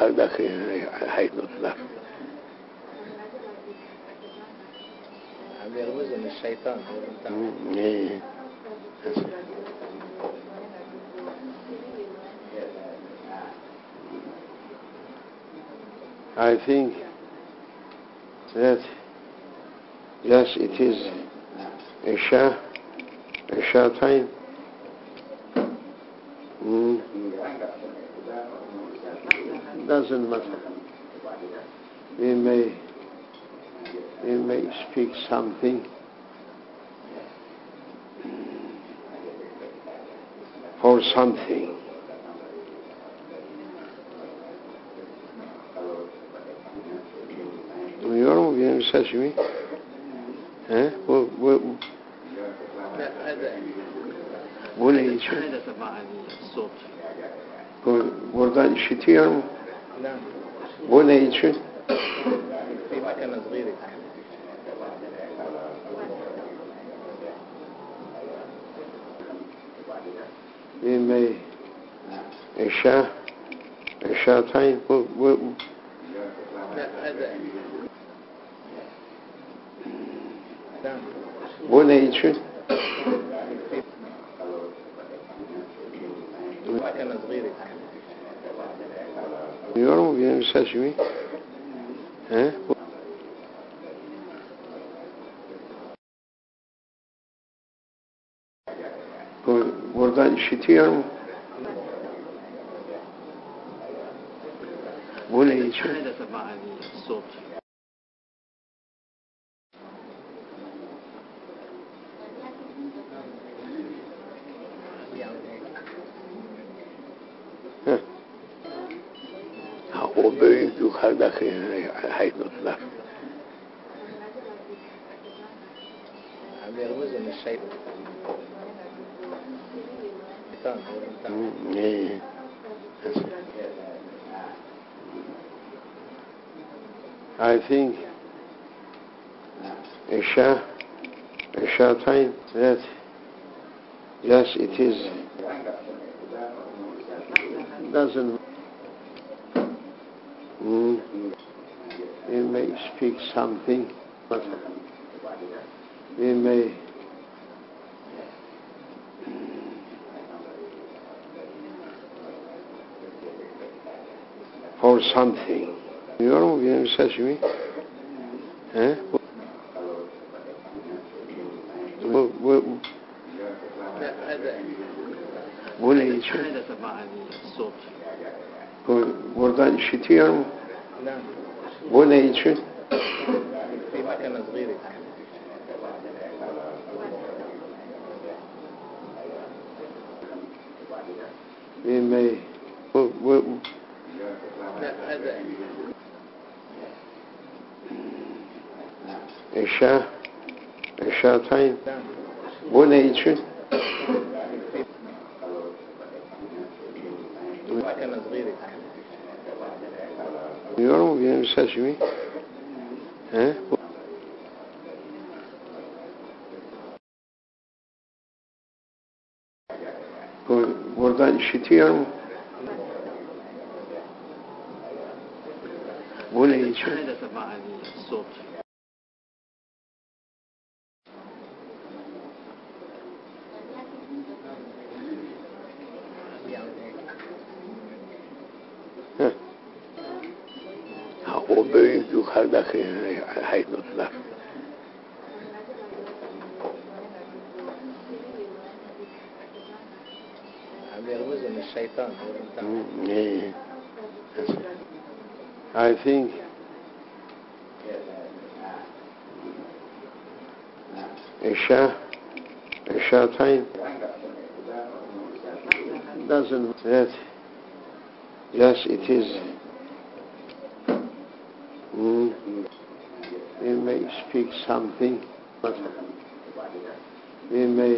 داخل حيث نطلع عم يرمزوا من الشيطان. إيه. I think that yes, it is Isha time. Doesn't matter. We may speak something for something. Duyuyor mu benim sesimi? He? Bu ne için? Buradan işitiyor mu? Bu ne için? We may Isha time. Bu ne için? Duyuyor mu benim sesimi? He? Buradan işitiyor mu? Bu ne için? O büyük yukarıdaki haydutlar. عم يرمزوا من الشيطان. إيه. I think Isha time that yes, it is. Doesn't. We may speak something, but we may for something. Duyuyor mu benim sesimi? He? Bu ne için? Buradan işitiyor mu? Bu ne için? We may Isha time. Bu ne için? Duyuyor mu benim sesimi? He? Buradan işitiyor mu? Bu ne için? O büyük yukarıdaki haydutlar. عم يرمزوا من الشيطان. إيه. I think Isha time doesn't that yes, it is. We may speak something, but we may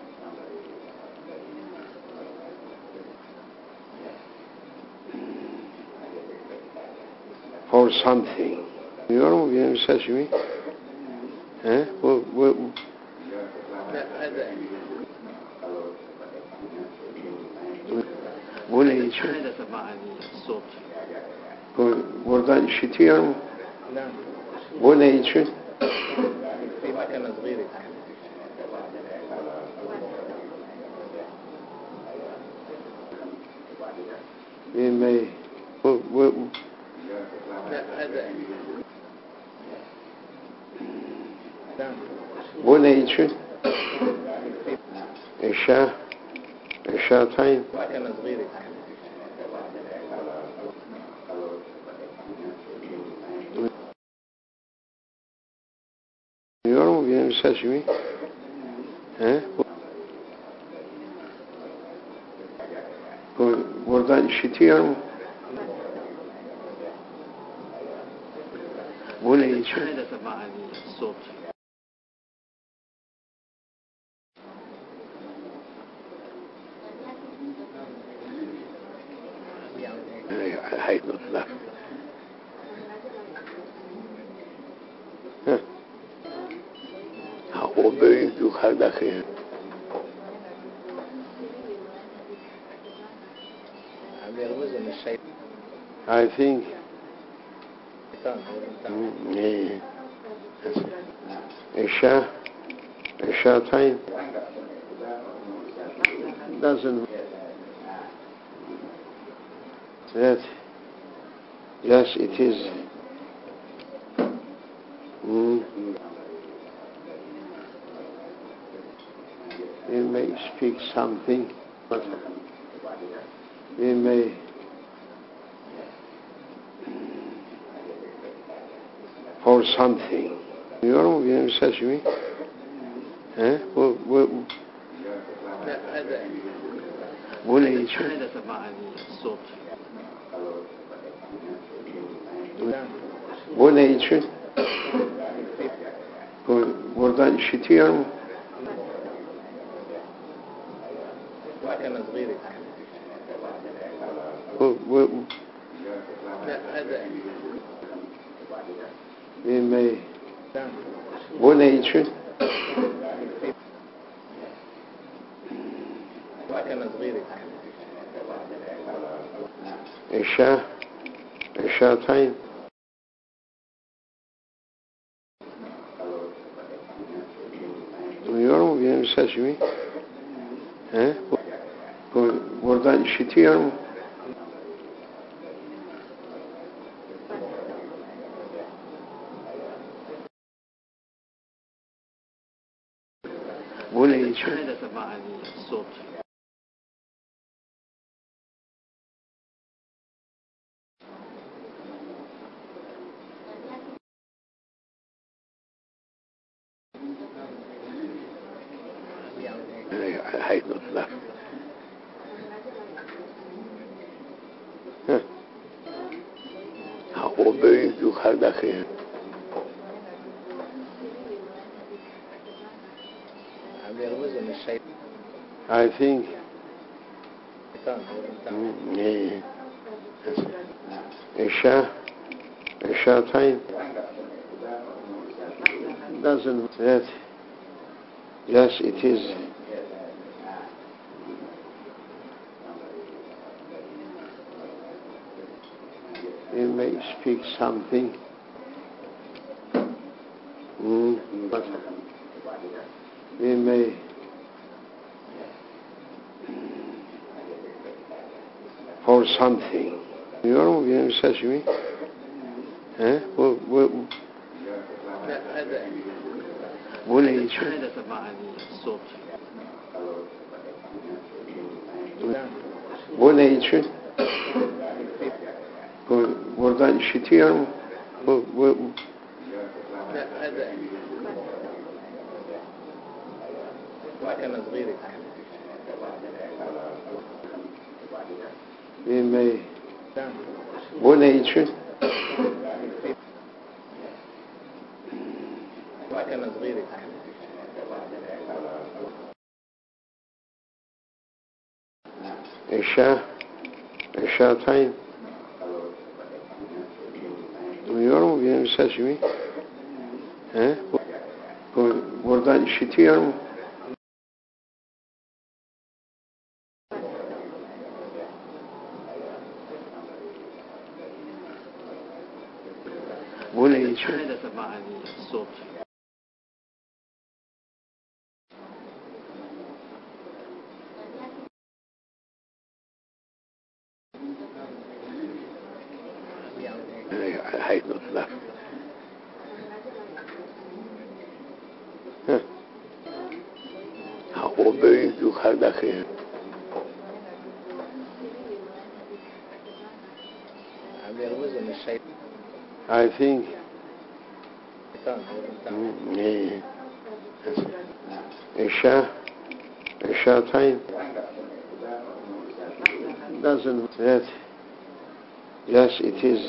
for something. Duyuyor mu benim sesimi? He? Bu ne için? Buradan işitiyor mu? نعم Bu ne için? في مكنة صغيرة Bilmeyi. لا هذا نعم Bu ne için? في Eşya tayin. مكنة صغيرة Duyuyor mu benim sesimi? He? Buradan işitiyor mu? Bu ne için? حدث معي الصوت Haydutlar. Ha, o büyük yukarıdaki. عم يرمز من الشيطان I think Eşya tayin. Doesn't. That. Yes, it is. We may speak something, but we may for something. Duyuyor mu benim sesimi? He? لا هذا Bu ne için? حدث معي الصوت نعم Bu ne için? في Buradan işitiyor mu? مكنة صغيرة لا هذا Bilmeyi. نعم Bu ne için? في مكنة صغيرة Eşya tayin. Duyuyor mu benim sesimi? He? Buradan işitiyor mu? Bu ne için? حدث معي الصوت Haydutlar. Ha, o büyük yukarıdaki. عم يرمز من الشيطان I think Eşya tayin. Doesn't. That. Yes, it is. We may speak something, but we may for something. Duyuyor mu benim sesimi? He? لا هذا Bu ne için? حدث معي الصوت نعم Bu ne için? في Buradan işitiyor mu? لا هذا مكنة صغيرة Bilmeyi. نعم Bu ne için? في مكنة صغيرة Eşya tayin. Duyuyor mu benim sesimi? He? Buradan işitiyor mu? حدث مع الصوت. حيث لا o büyük yukarıdaki عم يرمز ان الشيطان I think Isha time doesn't that yes it is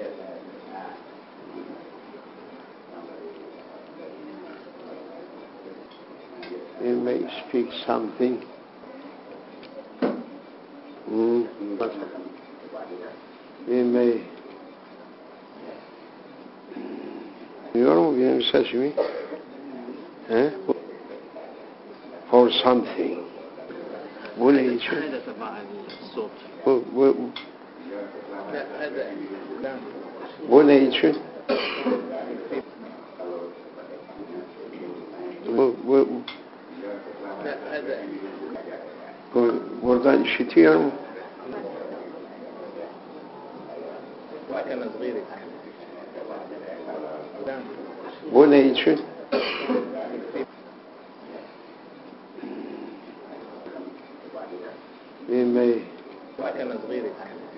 we may speak something but we may duyuyor mu benim sesimi? For something. Bu ne için? حدث مع الصوت. لا هذا لا Bu ne için? لا هذا Buradan işitiyor mu? وكان صغيري. لا Bu ne için? We may وكان صغيري.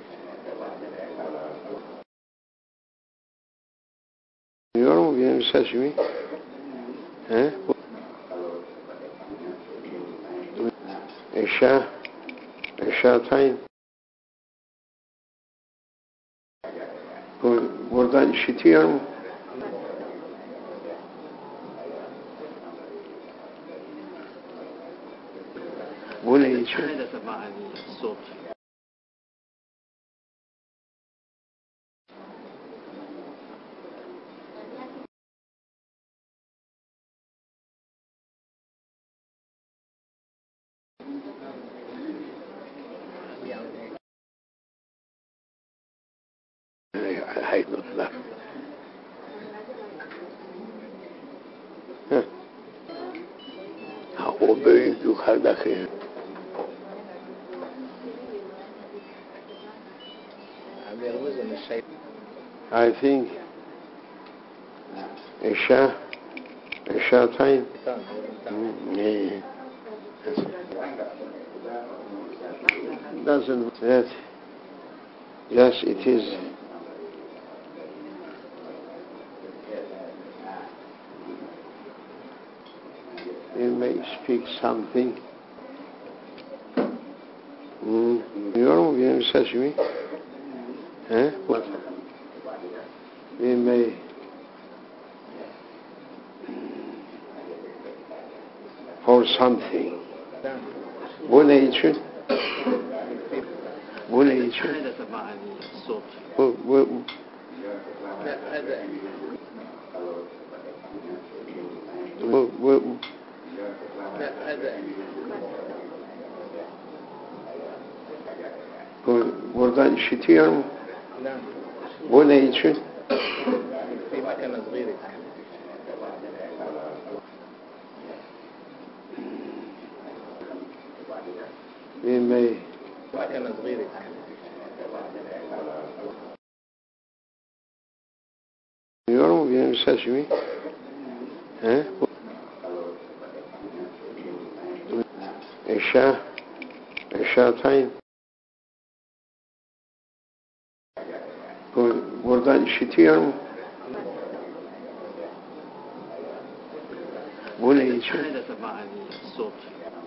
duyuyor mu benim sesimi? Isha time buradan işitiyor mu? Bu ne için? حدث مع الصوت. حيث لا o büyük yukarıdaki عم يرمز ان الشيطان I think Isha time doesn't that yes it is we may speak something duyuyor mu benim sesimi? We may for something. لا Bu ne için? Bu ne için? حدث مع الصوت. لا هذا لا هذا buradan işitiyor mu? لا Bu ne için? وكان صغيري. We may وكان صغيري. duyuyor mu benim sesimi? Isha time buradan işitiyor mu? Bu ne için? حدث مع الصوت.